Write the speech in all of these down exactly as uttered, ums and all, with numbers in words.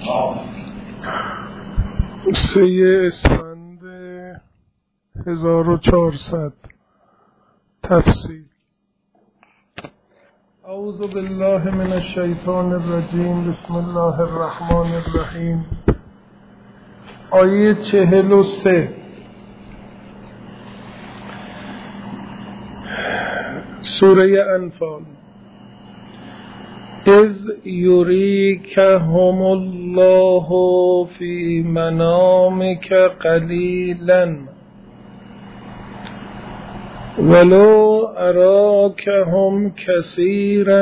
سه اسفند هزار و چهارصد تفسیر. اعوذ بالله من الشیطان الرجیم. بسم الله الرحمن الرحیم. آیه چهل و سه سوره انفال. اذ یریکهم الله فی منامک قلیلا ولو اراکهم کثیرا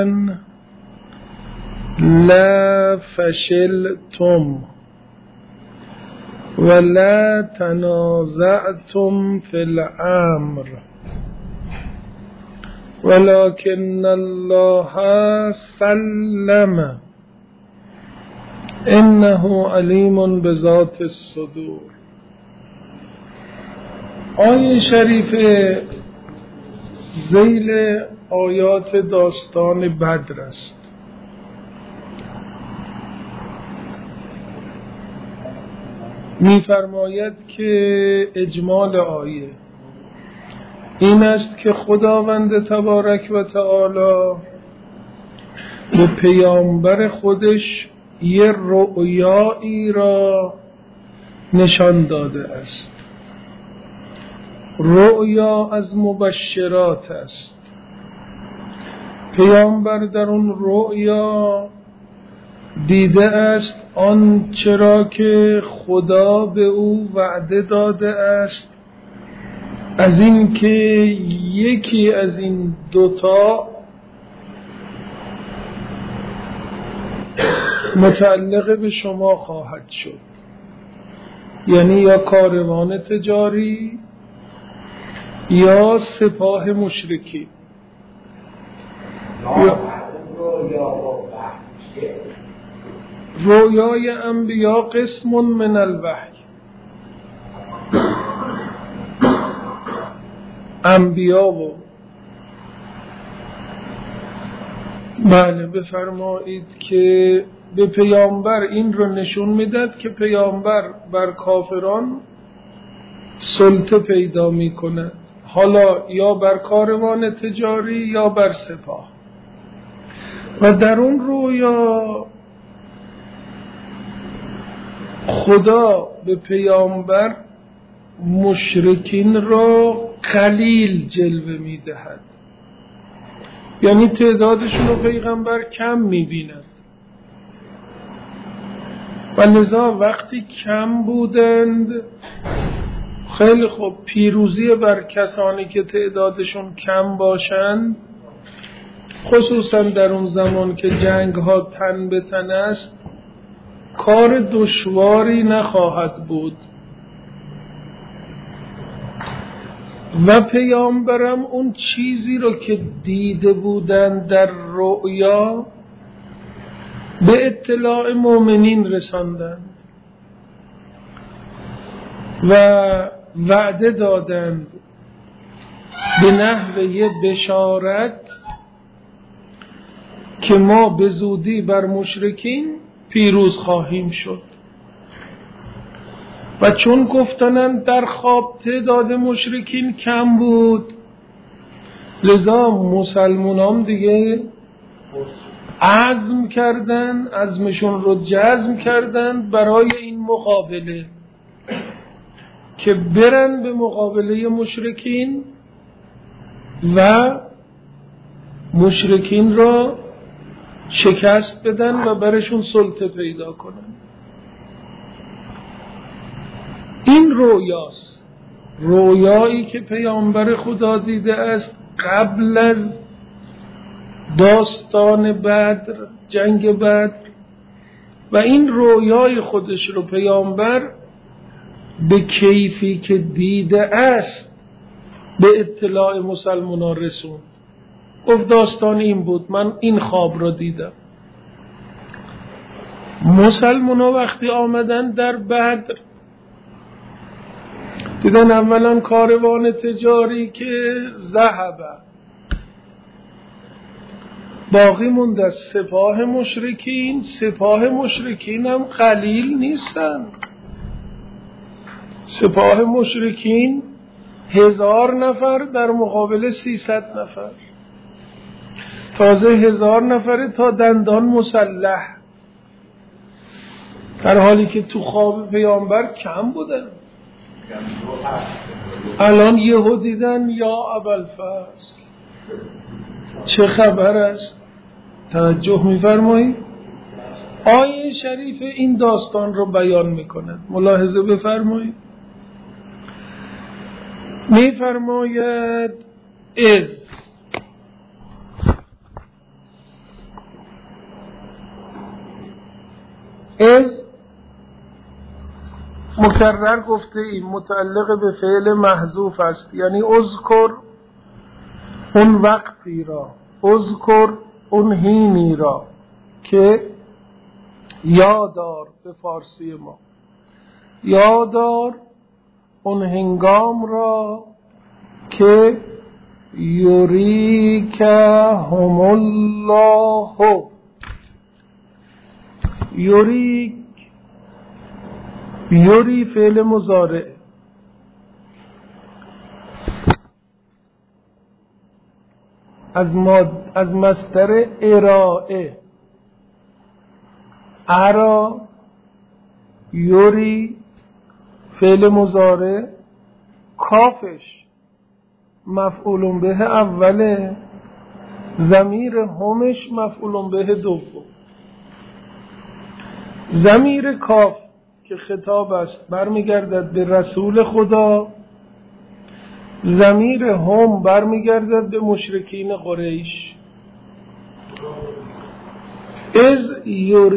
لفشلتم ولا تنازعتم فی الامر ولكن الله سلم انه علیم بذات الصدور. آیه شریف ذیل آیات داستان بدر است. می‌فرماید که اجمال آیه این است که خداوند تبارک و تعالی به پیامبر خودش یه رؤیایی را نشان داده است. رؤیا از مبشرات است. پیامبر در اون رؤیا دیده است آنچه را که خدا به او وعده داده است، از این که یکی از این دوتا متعلق به شما خواهد شد، یعنی یا کاروان تجاری یا سپاه مشرکی. رویای انبیا قسم من الوحی. انبیا و بله بفرمایید که به پیامبر این رو نشون میداد که پیامبر بر کافران سلطه پیدا میکند، حالا یا بر کاروان تجاری یا بر سپاه. و در اون رویا خدا به پیامبر مشرکین را قلیل جلوه میدهد، یعنی تعدادشون رو پیغمبر کم میبیند و لذا وقتی کم بودند خیلی خوب پیروزی بر کسانی که تعدادشون کم باشند، خصوصا در اون زمان که جنگ ها تن به تن است، کار دشواری نخواهد بود. و پیامبرم اون چیزی رو که دیده بودن در رؤیا به اطلاع مؤمنین رساندند و وعده دادند به نحوه بشارت که ما به زودی بر مشرکین پیروز خواهیم شد. و چون گفتنند در خواب تعداد مشرکین کم بود، لذا مسلمانان دیگه عزم کردن، عزمشون رو جزم کردن برای این مقابله که برن به مقابله مشرکین و مشرکین را شکست بدن و برشون سلطه پیدا کنن. این رویاست، رویایی که پیامبر خدا دیده است قبل از داستان بدر، جنگ بدر. و این رویای خودش رو پیامبر به کیفی که دیده است به اطلاع مسلمانان رسوند. گفت داستان این بود، من این خواب رو دیدم. مسلمانان وقتی آمدن در بدر دیدن اولا کاروان تجاری که ذهب باقی مونده از سپاه مشرکین. سپاه مشرکین هم قلیل نیستن. سپاه مشرکین هزار نفر در مقابل سیصد نفر، تازه هزار نفر تا دندان مسلح، در حالی که تو خواب پیامبر کم بودن. الان یهو دیدن یا ابوالفضل چه خبر است؟ توجه می‌فرمایید؟ آیه شریف این داستان رو بیان می‌کند. ملاحظه بفرمایید. می‌فرماید از از مکرر گفته ایم متعلق به فعل محذوف است، یعنی اذکر اون وقتی را، اذکر اون هینی را که یادار، به فارسی ما یادار اون هنگام را که یریکهم الله. یریک، یری فعل مضارع، از ماد از مصدر ارائه، ارا یری فعل مضارع، کافش مفعول به اوله، ضمیر همش مفعول به دوم. ضمیر کاف که خطاب است برمیگردد به رسول خدا، ضمیر هم برمیگردد به مشرکین قریش. از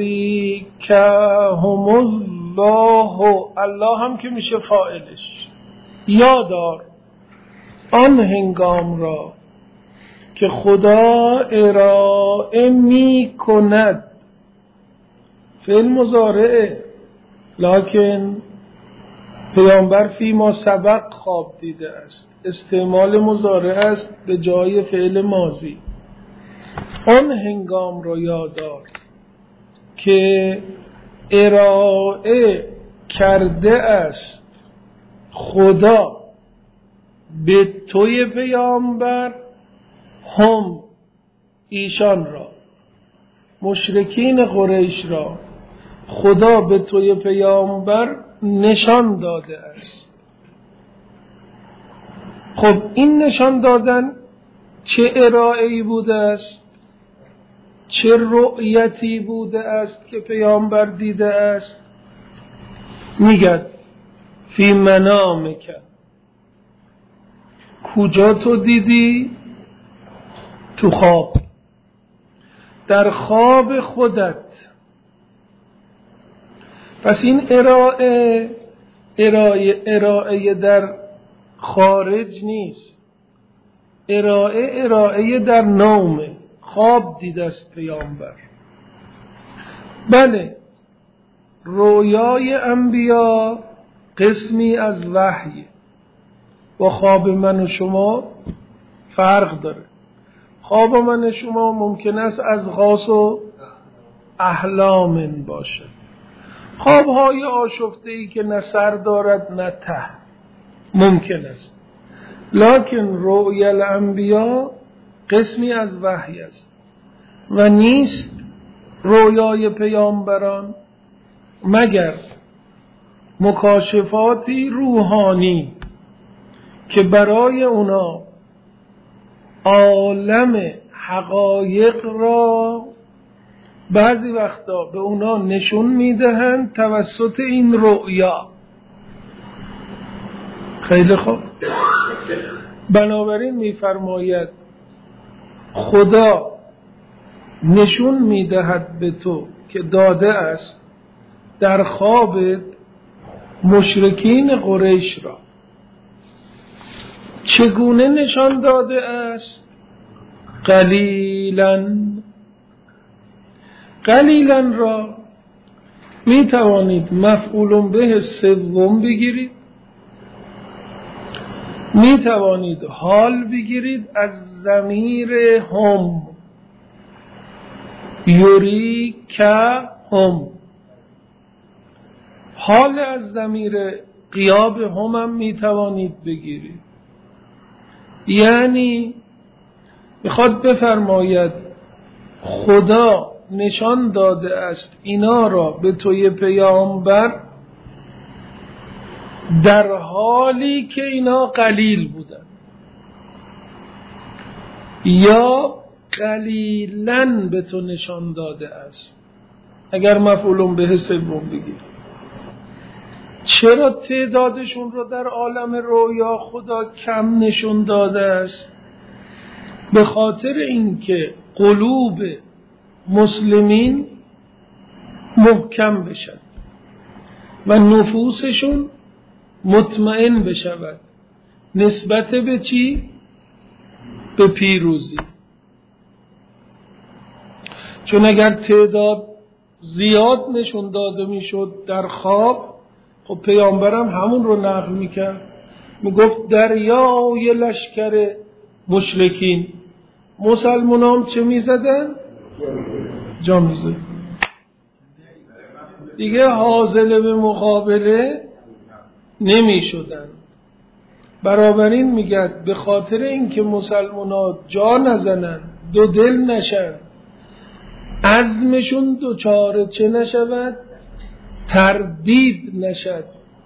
یریکهم الله، الله هم که میشه فاعلش. یادار آن هنگام را که خدا ارائه می کند، فعل مضارعه، لکن پیامبر فی ما سبق خواب دیده است، استعمال مضارع است به جای فعل ماضی. آن هنگام را یادار که ارائه کرده است خدا به توی پیامبر، هم ایشان را، مشرکین قریش را خدا به توی پیامبر نشان داده است. خب این نشان دادن چه ارائه‌ای بوده است؟ چه رؤیتی بوده است که پیامبر دیده است؟ میگه فی منامک، کجا تو دیدی؟ تو خواب، در خواب خودت. پس این ارائه ارائه ارائه در خارج نیست، ارائه ارائه در نومه، خواب دیده است پیامبر. بله، رویای انبیا قسمی از وحی و خواب من و شما فرق داره. خواب من و شما ممکن است از غاص و احلام باشه، خوابهای آشفته ای که نه سر دارد نه ته، ممکن است. لکن رؤیا الانبیا قسمی از وحی است و نیست رویای پیامبران مگر مکاشفاتی روحانی که برای اونا عالم حقایق را بعضی وقتا به اونا نشون میدهند توسط این رؤیا. خیلی خوب. بنابراین میفرماید خدا نشون میدهد به تو که داده است در خوابت مشرکین قریش را. چگونه نشان داده است؟ قلیلاً. قلیلاً را می توانید مفعول به سوم بگیرید، می توانید حال بگیرید از ضمیر هم، یوری که هم، حال از ضمیر غیاب هم هم میتوانید بگیرید. یعنی میخواد بفرماید خدا نشان داده است اینا را به توی پیامبر در حالی که اینا قلیل بودن یا قلیلاً به تو نشان داده است. اگر مفعول به سوم بگیر، چرا تعدادشون رو در عالم رویا خدا کم نشون داده است؟ به خاطر اینکه قلوب مسلمین محکم بشن و نفوسشون مطمئن بشود نسبت به چی؟ به پیروزی. چون اگر تعداد زیاد نشون داده میشد در خواب، خب پیامبرم همون رو نقل میکرد، میگفت دریای لشکر مشرکین، مسلمان هم چه میزدن؟ جا میزدن. دیگه حاضر به مقابله نمیشدن. برابرین میگد به خاطر اینکه مسلمان ها جا نزنن، دو دل نشن، عزمشون دوچاره چه نشود؟ تردید نشد،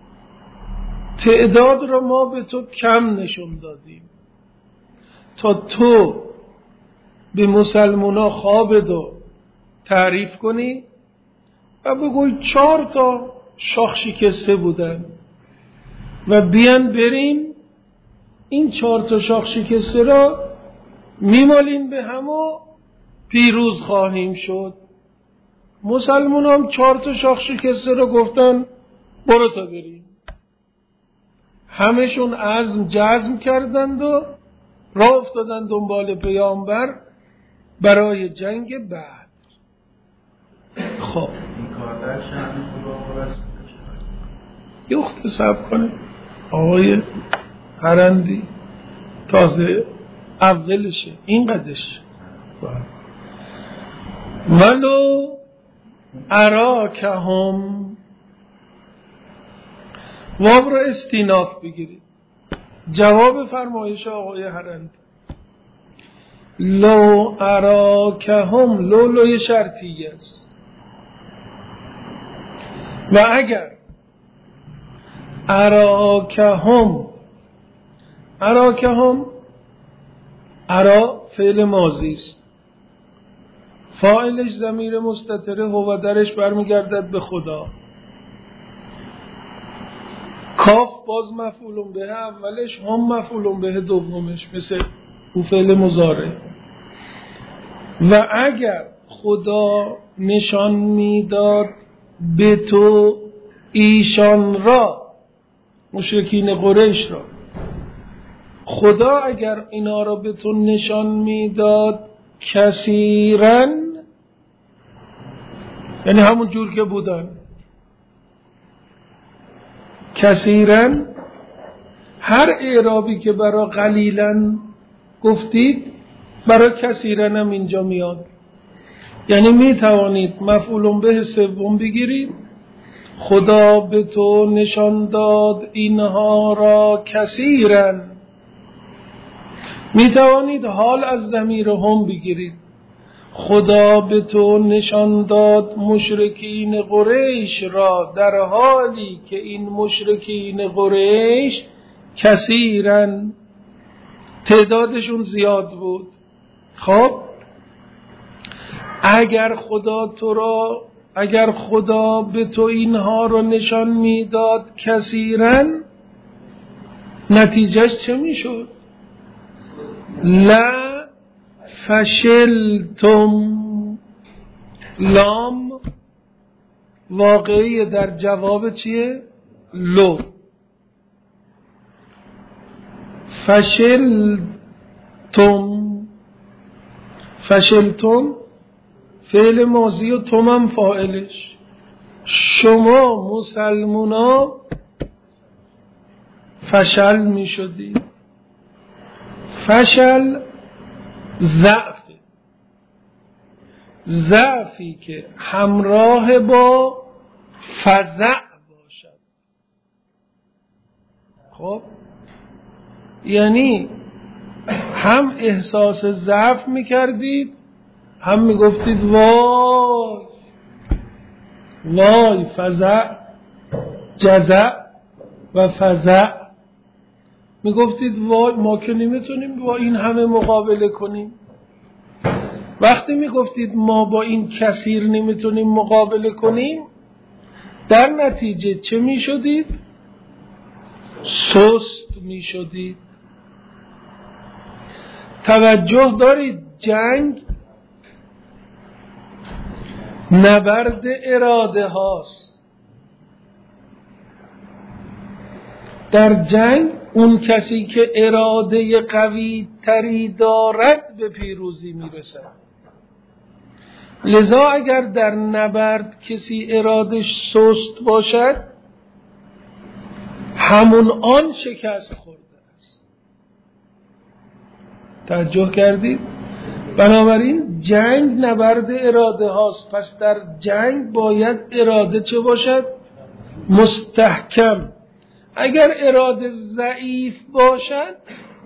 تعداد رو ما به تو کم نشون دادیم تا تو به مسلمونا خواب دو تعریف کنی و بگوی چهار تا شاخ شکسته بودن و بیان بریم این چهار تا شاخ شکسته را میمالیم به هم و پیروز خواهیم شد. مسلمان هم چهار تا شاخ شکسته را گفتن برو تا بریم. همشون عزم جزم کردند و راه افتادن دنبال پیامبر برای جنگ بدر. خب یه اختصاب کنه آقای هرندی تازه اولشه این قدش. ولو اراکهم، واو رو استیناف بگیرید، جواب فرمایش آقای هرندی. لو اراکهم، لو لوی شرطی است و اگر اراکهم، اراکهم ارا فعل ماضی است، فاعلش ضمیر مستتره هو درش برمیگردد به خدا. کاف باز مفعول به اولش، هم مفعول به دومش، مثل او فعل مضارع. و اگر خدا نشان میداد به تو ایشان را، مشرکین قریش را، خدا اگر اینا را به تو نشان میداد کثیرن، یعنی همون جور که بودن، کثیرن، هر اعرابی که برای قلیلن گفتید برای کثیرن هم اینجا میاد. یعنی می توانید مفعول به سوم بگیرید، خدا به تو نشان داد اینها را کثیرن. می توانید حال از ضمیر هم بگیرید، خدا به تو نشان داد مشرکین قریش را در حالی که این مشرکین قریش کثیرن، تعدادشون زیاد بود. خب اگر خدا تو را، اگر خدا به تو اینها رو نشان میداد کثیرن، نتیجهش چه میشد؟ لا فشلتم، لام واقعی در جواب چیه؟ لو. فشلتم، فشلتم فعل ماضی و تمام فاعلش. شما مسلمونا فشل می شدید. فشل ضعف، ضعفی که همراه با فزع باشد. خب یعنی هم احساس ضعف میکردید، هم میگفتید وای وای فزع، جزع و فزع. میگفتید وای ما که نمیتونیم با این همه مقابله کنیم. وقتی میگفتید ما با این کثیر نمیتونیم مقابله کنیم، در نتیجه چه میشدید؟ سست میشدید. توجه دارید جنگ نبرد اراده هاست. در جنگ اون کسی که اراده قوی تری دارد به پیروزی میرسد. لذا اگر در نبرد کسی ارادش سست باشد، همون آن شکست خورده است. توجه کردید؟ بنابراین جنگ نبرد اراده هاست. پس در جنگ باید اراده چه باشد؟ مستحکم. اگر اراده ضعیف باشد،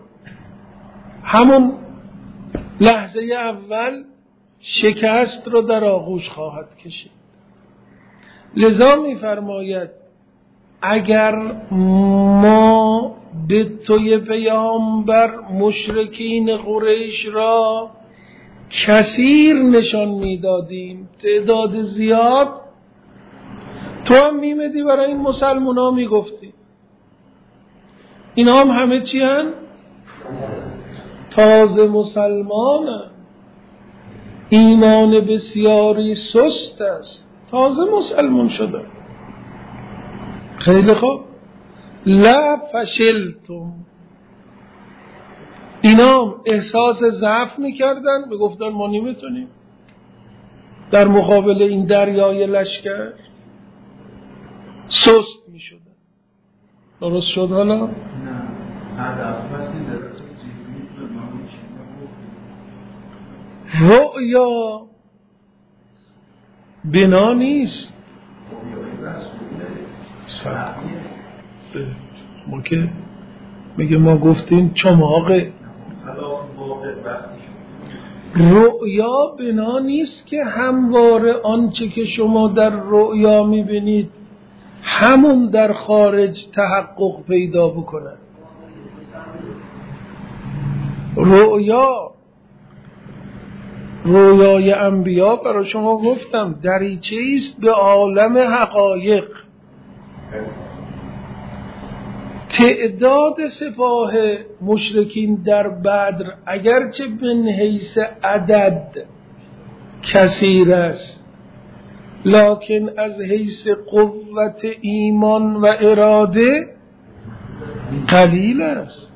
همون لحظه اول شکست رو در آغوش خواهد کشید. لذا می‌فرماید اگر ما به توی پیامبر مشرکین قریش را کثیر نشان میدادیم، تعداد زیاد، تو هم میمدی برای این مسلمان ها میگفتی اینا هم همه چی هن؟ تازه مسلمان هن. ایمان بسیاری سست است، تازه مسلمان شده. خیلی خوب، لا فشلتم. اینا احساس ضعف میکردن، میگفتن ما نمیتونیم در مقابل این دریای لشکر. سست میشدن. درست شد حالا؟ نه رؤیا بنا نیست. ما که میگه ما گفتیم چماقه. رؤیا بنا نیست که همواره آنچه که شما در رؤیا میبینید همون در خارج تحقق پیدا بکنه. رؤیا رویای انبیا برای شما گفتم دریچه است به عالم حقایق. تعداد سپاه مشرکین در بدر اگرچه به حیث عدد کثیر است، لکن از حیث قوت ایمان و اراده قلیل است.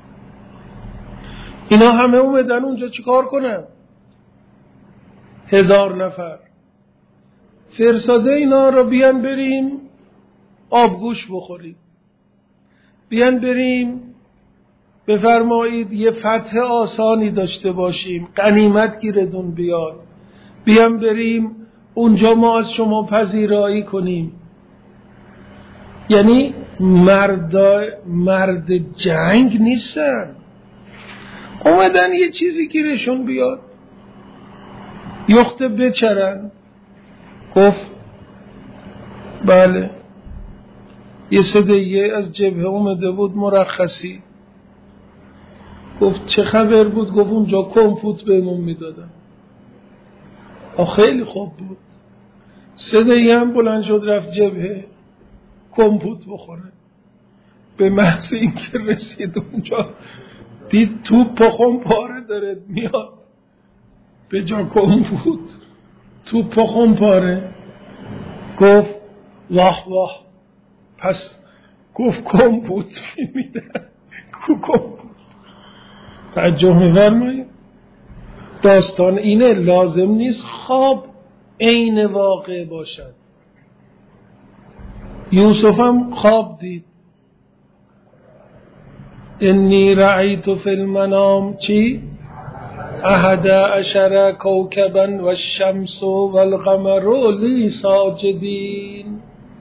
اینا همه اومدن اونجا چیکار کنن؟ هزار نفر فرستاده اینا رو بیان بریم آبگوش بخوریم، بیان بریم بفرمایید یه فتح آسانی داشته باشیم، غنیمت گیردون بیاد، بیان بریم اونجا ما از شما پذیرایی کنیم. یعنی مرد مرد جنگ نیستن، اومدن یه چیزی گیرشون بیاد، یخته بچرن. گفت بله. یه صدیه از جبهه اومده بود مرخصی. گفت چه خبر بود؟ گفت اونجا کمپوت بهمون میدادن. خیلی خوب بود. صدیه هم بلند شد رفت جبهه کمپوت بخوره. به محض این که رسید اونجا دید توپ پخم پاره داره میاد، به جا کمپوت توپ پخم پاره. گفت واه واه. پس گفت کمپوت میدن کو کمپوت. توجه می‌فرمایید؟ داستان اینه، لازم نیست خواب عین واقع باشد. یوسف هم خواب دید. انی رأیت فی المنام چی؟ احد عشر کوكبا والشمس والقمر لی ساجدین.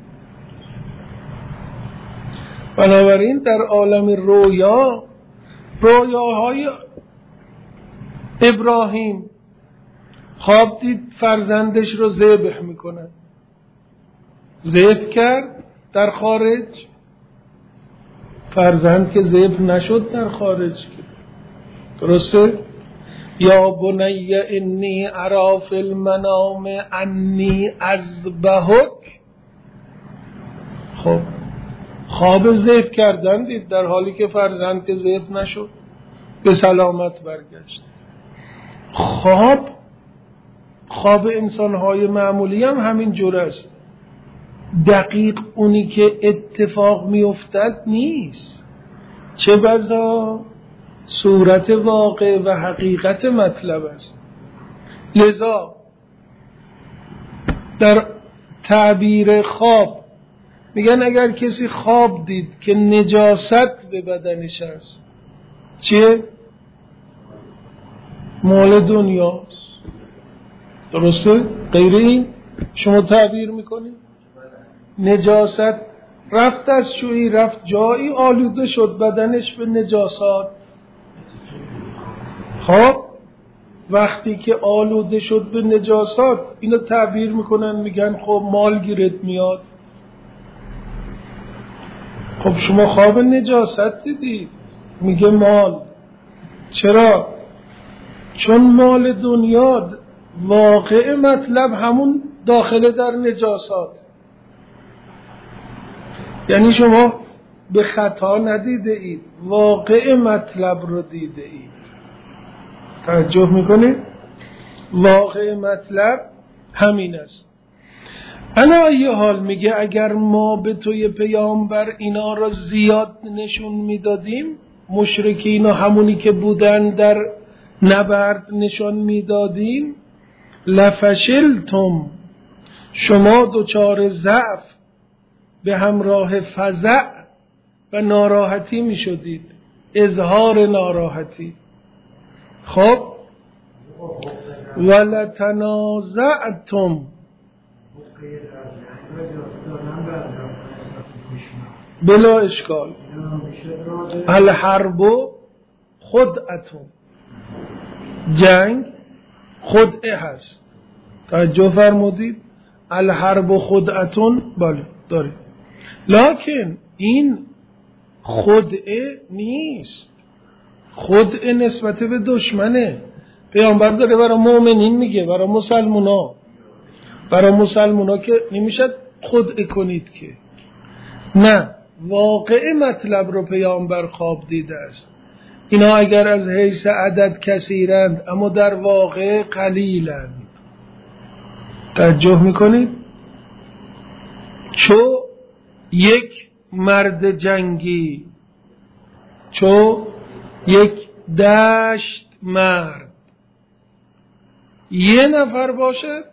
بنابراین در عالم رویا، رویاهای ابراهیم خواب دید فرزندش رو ذبح میکنه، ذبح کرد در خارج، فرزند که ذبح نشد در خارج که درسته. یا بنی انی ارا فی المنام انی اذبحک. خب خواب ذبح کردن دید در حالی که فرزند که ذبح نشد، به سلامت برگشت. خواب خواب انسان‌های معمولی هم همین جور است. دقیق اونی که اتفاق میافتد نیست، چه بسا صورت واقع و حقیقت مطلب است. لذا در تعبیر خواب میگن اگر کسی خواب دید که نجاست به بدنش است، چیه؟ مال دنیاست. درسته؟ غیر این شما تعبیر میکنید؟ نجاست رفت از شویی، رفت جایی آلوده شد بدنش به نجاسات. خب وقتی که آلوده شد به نجاسات، اینو تعبیر میکنن میگن خب مال گیرت میاد. خب شما خواب نجاست دیدید، میگه مال. چرا؟ چون مال دنیا واقع مطلب همون داخل در نجاسات. یعنی شما به خطا ندیده اید، واقع مطلب رو دیده اید. توجه میکنید؟ واقع مطلب همین است. انا ای حال میگه اگر ما به توی پیامبر اینا را زیاد نشون میدادیم، مشرکین و همونی که بودن در نبرد نشان میدادیم، لفشلتم، شما دچار ضعف به همراه فزع و ناراحتی می شدید، اظهار ناراحتی. خب ولتنازعتم، بلا اشکال. الحرب خدعتم، جنگ خدعه هست. توجه فرمودید؟ الحرب خدعتون، بله داریم، لکن این خدعه نیست. خدعه نسبت به دشمنه. پیامبر داره برای مؤمنین میگه، برای مسلمونا. برای مسلمونا که نمیشه خدعه کنید که نه، واقع مطلب رو پیامبر خواب دیده است. اینا اگر از حیث عدد کثیرند اما در واقع قلیلند. توجه میکنید؟ چو یک مرد جنگی، چو یک دشت مرد یه نفر باشه،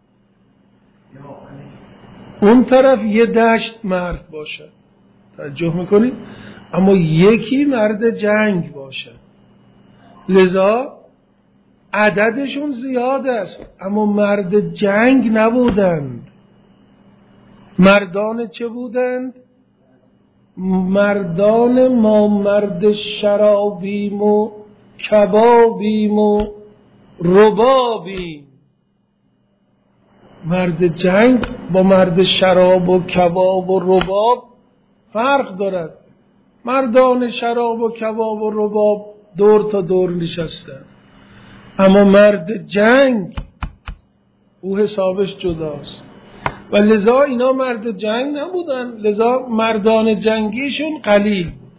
اون طرف یه دشت مرد باشه. توجه میکنید؟ اما یکی مرد جنگ باشه. لذا عددشون زیاد است اما مرد جنگ نبودند. مردان چه بودند؟ مردان ما مرد شرابیم و کبابیم و ربابیم. مرد جنگ با مرد شراب و کباب و رباب فرق دارد. مردان شراب و کباب و رباب دور تا دور نشستن، اما مرد جنگ او حسابش جداست و لذا اینا مرد جنگ نبودن، لذا مردان جنگیشون قلیل بود.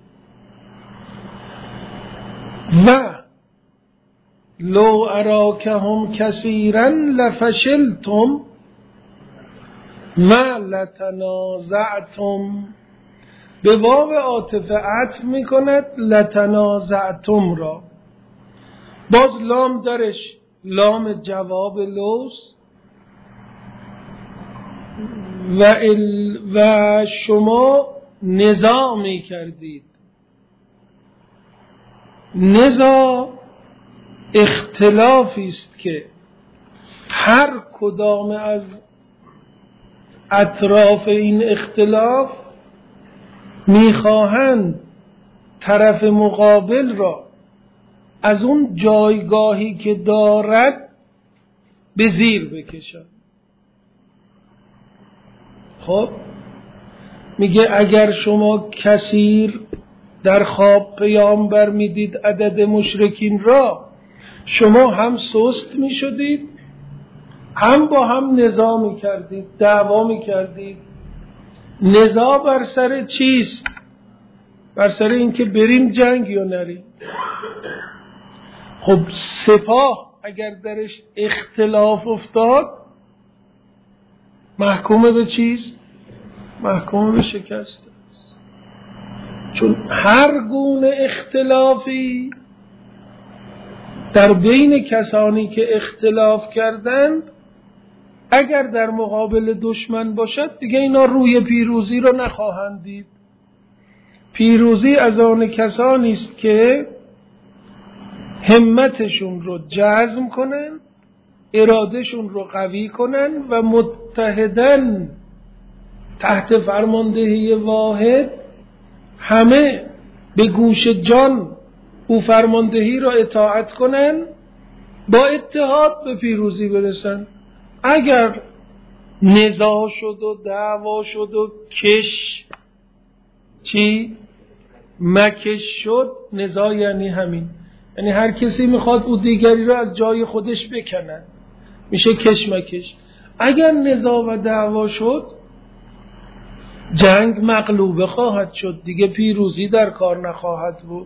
و لو اراکهم کثیرا لفشلتم و لتنازعتم، به واو عاطفه عطف میکند لتنازعتم را. باز لام درش لام جواب لوست و, ال و شما نزاع می کردید. نزاع اختلافی است که هر کدام از اطراف این اختلاف میخواهند طرف مقابل را از اون جایگاهی که دارد به زیر بکشند. خب میگه اگر شما کثیر در خواب پیامبر میدید عدد مشرکین را، شما هم سست میشدید، هم با هم نزاع میکردید، دعوا میکردید. نزاع بر سر چیست؟ بر سر اینکه بریم جنگ یا نریم. خب سپاه اگر درش اختلاف افتاد محکوم به چیست؟ محکوم به شکست است. چون هر گونه اختلافی در بین کسانی که اختلاف کردند اگر در مقابل دشمن باشد دیگه اینا روی پیروزی رو نخواهند دید. پیروزی از آن کسانی است که همتشون رو جزم کنن، ارادهشون رو قوی کنن و متحدن تحت فرماندهی واحد همه به گوش جان او فرماندهی را اطاعت کنن، با اتحاد به پیروزی برسن. اگر نزاع شد و دعوا شد و کش چی؟ مکش شد. نزاع یعنی همین، یعنی هر کسی میخواد او دیگری را از جای خودش بکنن، میشه کش مکش. اگر نزاع و دعوا شد جنگ مغلوبه خواهد شد، دیگه پیروزی در کار نخواهد بود.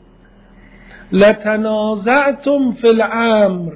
لتنازعتم فی الامر،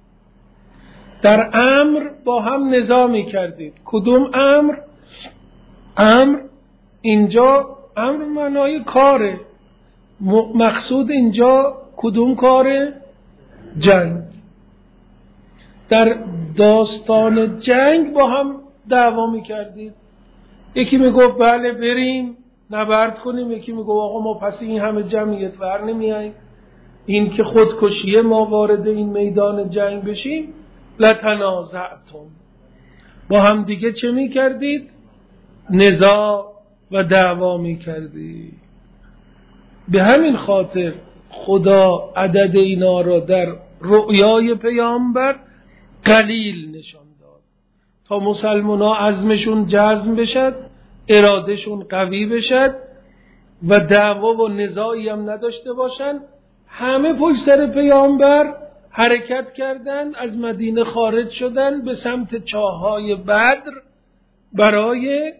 در امر با هم نزاع می کردید. کدوم امر؟ امر اینجا امر معنای کاره، مقصود اینجا کدوم کاره؟ جنگ. در داستان جنگ با هم دعوا می کردید. یکی می گفت بله بریم نبرد کنیم، یکی می گفت آقا ما پس این همه جمعیت ور نمی آییم، این که خودکشیه ما وارد این میدان جنگ بشیم. لتنازعتم، با هم دیگه چه می کردید؟ نزاع و دعوا می کردید. به همین خاطر خدا عدد اینا را در رؤیای پیامبر قلیل نشان داد تا مسلمان ها عزمشون جزم بشد، ارادهشون قوی بشد و دعوا و نزاعی هم نداشته باشن. همه پشت سر پیامبر حرکت کردند، از مدینه خارج شدند به سمت چاه‌های بدر برای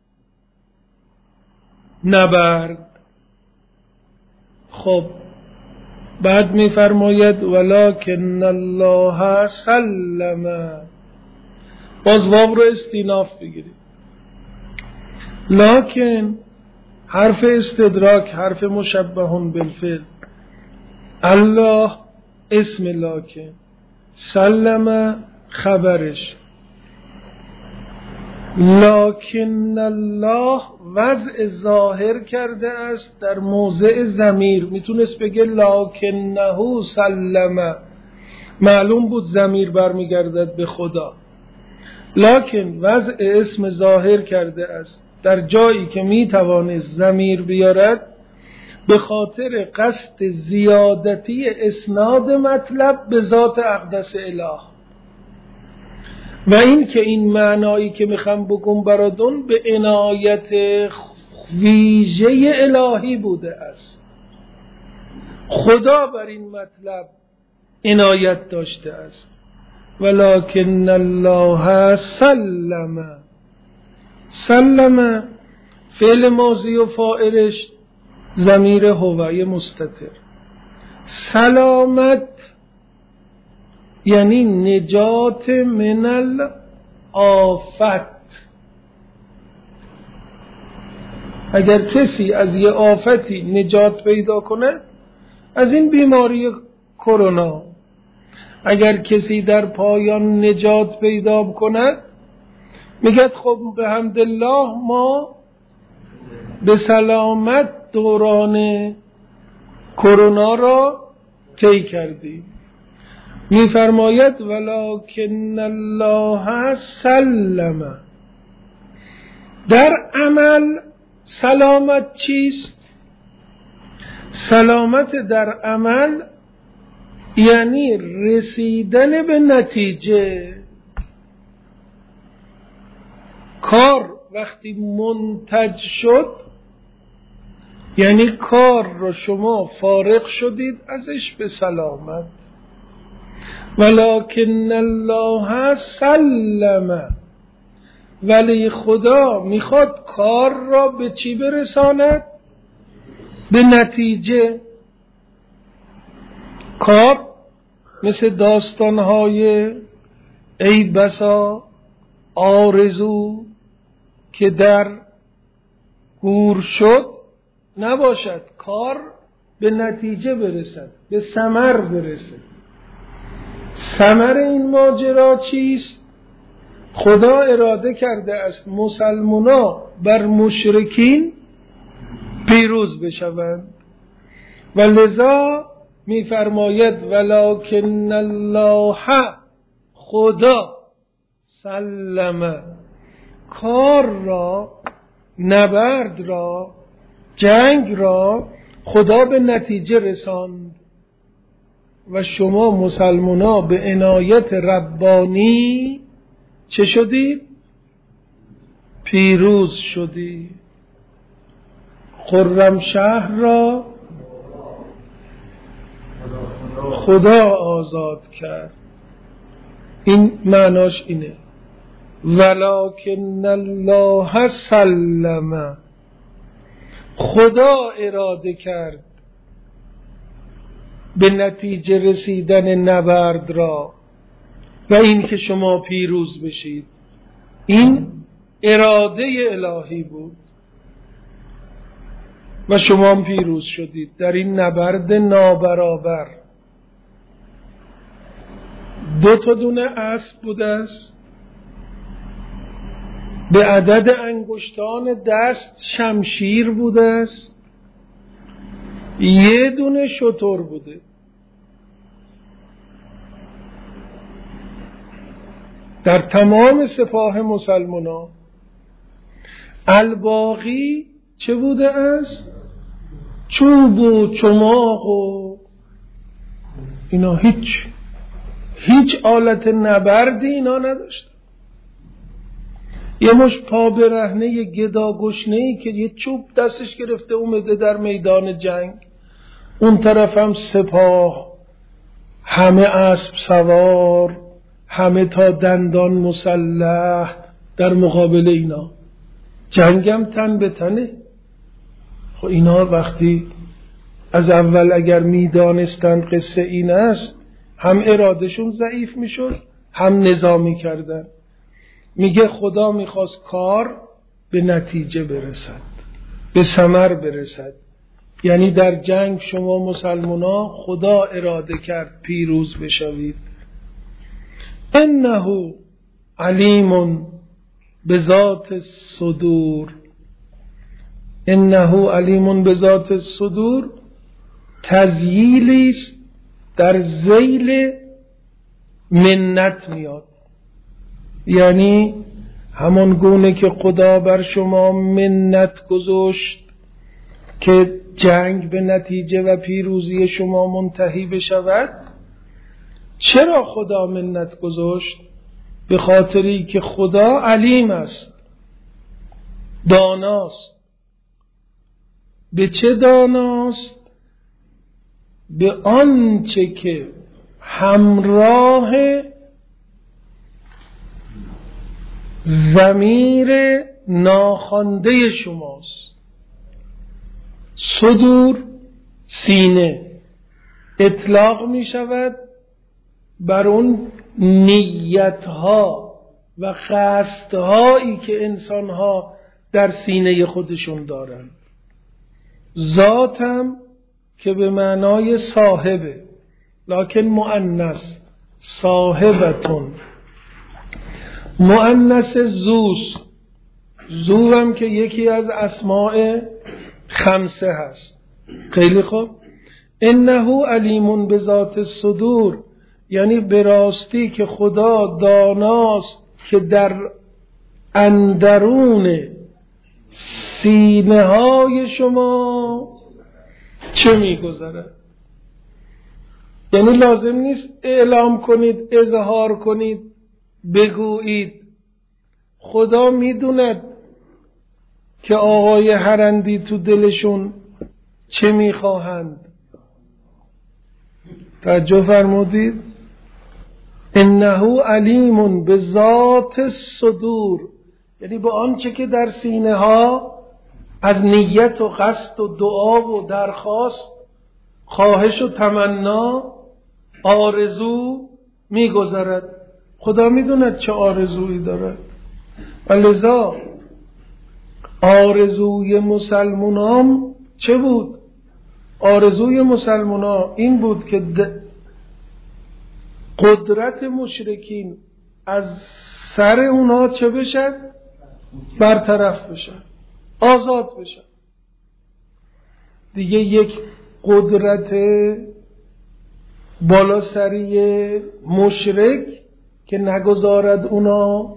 نبرد. خب بعد می فرماید ولکن الله سلم، باز واو رو استیناف بگیرید. لکن حرف استدراک، حرف مشبه بالفعل. الله اسم لکن، سلم خبرش. لکن الله وضع ظاهر کرده است در موضع ضمیر. میتونست بگه لکنه سلم، معلوم بود ضمیر برمیگردد به خدا. لکن وضع اسم ظاهر کرده است در جایی که میتوانست ضمیر بیارد به خاطر قصد زیادتی اسناد مطلب به ذات اقدس اله، و این که این معنایی که میخوام بگم براتون به عنایت ویژه الهی بوده است. خدا بر این مطلب عنایت داشته است. ولکن الله سلم، سلم فعل ماضی و فاعلش ضمیر هوای مستتر. سلامت یعنی نجات من الآفت. اگر کسی از یه آفتی نجات پیدا کنه، از این بیماری کرونا، اگر کسی در پایان نجات پیدا کند میگه خب به حمدالله ما به سلامت دوران کرونا را طی کردیم. میفرماید ولکن الله سلم. در عمل سلامت چیست؟ سلامت در عمل یعنی رسیدن به نتیجه. کار وقتی منتج شد یعنی کار رو شما فارغ شدید ازش به سلامت. ولکن الله سلم، ولی خدا میخواد کار را به چی برساند؟ به نتیجه. کار مثل داستانهای ای بسا آرزو که در گور شد نباشد، کار به نتیجه برسد، به ثمر برسد. ثمر این ماجرا چیست؟ خدا اراده کرده است مسلمانا بر مشرکین پیروز بشوند و لذا میفرماید ولکن الله، خدا سلم، کار را، نبرد را، جنگ را خدا به نتیجه رساند و شما مسلمانا به عنایت ربانی چه شدید؟ پیروز شدید. خرمشهر را خدا آزاد کرد. این معناش اینه ولکن الله سلم، خدا اراده کرد به نتیجه رسیدن نبرد را و این که شما پیروز بشید. این اراده الهی بود و شما پیروز شدید در این نبرد نابرابر. دو تا دونه اسب بوده است، به عدد انگشتان دست شمشیر بوده است، یه دونه شتر بوده. در تمام سپاه مسلمانان الباقی چه بوده است؟ چوب و چماق و اینا، هیچ هیچ آلت نبردی اینا نداشت. یه مش پا برهنه، یه گدا گشنه‌ای که یه چوب دستش گرفته اومده در میدان جنگ، اون طرف هم سپاه، همه اسب سوار، همه تا دندان مسلح در مقابل اینا. جنگم تن به تنه. خب اینا وقتی از اول اگر میدانستند قصه این است، هم ارادشون ضعیف میشد، هم نظامی کردن. میگه خدا میخواست کار به نتیجه برسد، به ثمر برسد. یعنی در جنگ شما مسلمانا خدا اراده کرد پیروز بشوید. انه علیم بذات الصدور. انه علیم بذات الصدور تذییلی است در ذیل منت میاد. یعنی همان گونه که خدا بر شما منت گذاشت که جنگ به نتیجه و پیروزی شما منتهی بشود. چرا خدا منت گذاشت؟ به خاطری که خدا علیم است، داناست. به چه داناست؟ به آنچه که همراه ضمیر ناخوانده شماست. صدور سینه اطلاق می شود بر اون نیتها و قصدهایی که انسانها در سینه خودشون دارند. ذاتم که به معنای صاحبه، لکن مؤنث، صاحبتون. مؤنث زوست، زوم که یکی از اسماء خمسه هست. خیلی خوب. انه علیم بذات الصدور یعنی به راستی که خدا داناست که در اندرون سینه های شما چه میگذرد. یعنی لازم نیست اعلام کنید، اظهار کنید، بگویید. خدا میدوند که آقای هرندی تو دلشون چه میخواهند. توجه فرمودید؟ انه علیم به ذات الصدور، یعنی با آنچه که در سینه ها از نیت و قصد و دعا و درخواست، خواهش و تمنا، آرزو میگذرد. خدا میدوند چه آرزویی دارد. و لذا آرزوی مسلمانان چه بود؟ آرزوی مسلمانان این بود که قدرت مشرکین از سر اونا چه بشد؟ برطرف بشد، آزاد بشد. دیگه یک قدرت بالا سری مشرک که نگذارد اونا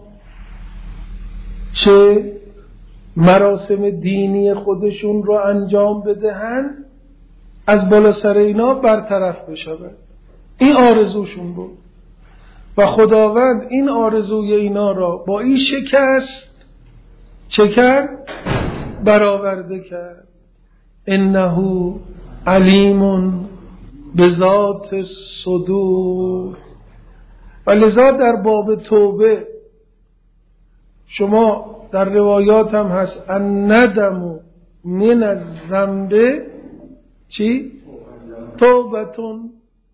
چه مراسم دینی خودشون رو انجام بدهند، از بالا سر اینا برطرف بشود. این آرزوشون بود و خداوند این آرزوی اینا را با این شکست چه کرد؟ برآورده کرد. انه علیم بذات الصدور. و لذا در باب توبه شما در روایات هم هست الندم من الذنب چی؟ توبتون.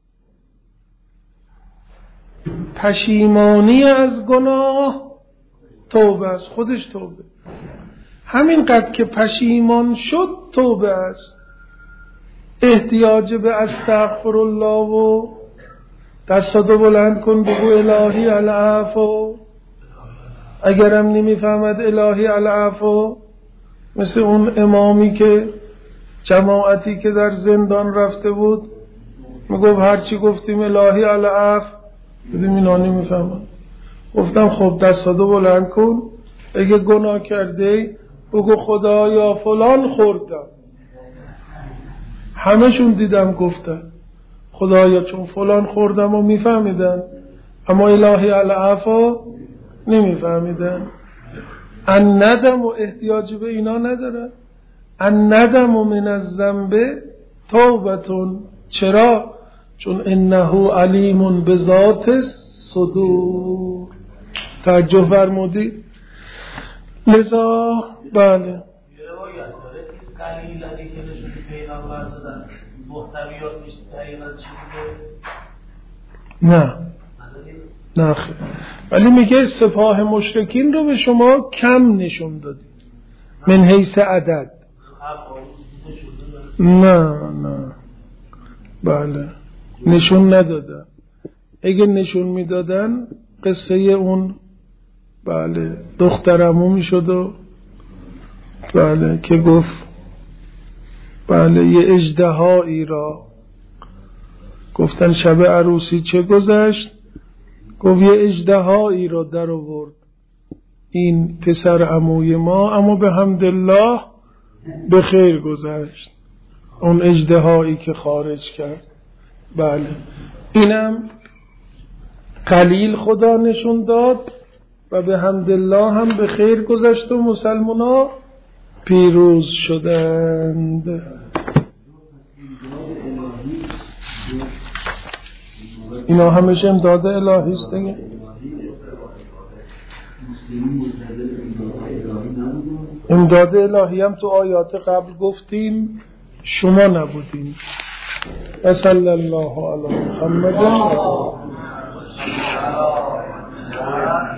پشیمانی از گناه توبه است، خودش توبه. همین قدر که پشیمان شد توبه است. احتیاج به استغفر الله و دستاتو بلند کن بگو الهی العفو. اگرم نمیفهمد الهی العفو، مثل اون امامی که جماعتی که در زندان رفته بود میگفت هرچی گفتیم الهی العفو، بدیم اینا نمیفهمد. گفتم خب دستاتو بلند کن، اگه گناه کرده بگو خدایا فلان خوردم. همشون دیدم گفتن خدایا چون فلان خوردم و میفهمیدن، اما الهی العفو نمیفهمیدن. ان ندم و احتیاج به اینا نداره. ان ندم من الذنب توبتون. چرا؟ چون انه علیم بذات الصدور. توجه فرمودید؟ لذا بله قلیل از این که نشون پیغمبر دادن محتویات میشه دقیقا چی بوده؟ نه نه خیلی. ولی میگه سپاه مشرکین رو به شما کم نشون دادید من حیث عدد. نه نه بله نشون ندادن. اگه نشون میدادن قصه اون بله دخترمو میشد و بله که گفت بله یه اژدهایی را گفتن شب عروسی چه گذشت، گفت یه اژدهایی را در آورد این پسر عموی ما، اما به حمدالله به خیر گذشت. اون اژدهایی که خارج کرد بله اینم قلیل خدا نشون داد و به حمدالله هم به خیر گذشت و مسلمانا پیروز شدند. اینا همش امداد الهی است دیگه. امداد الهی هم تو آیات قبل گفتیم، شما نبودین. صلی الله علی محمد.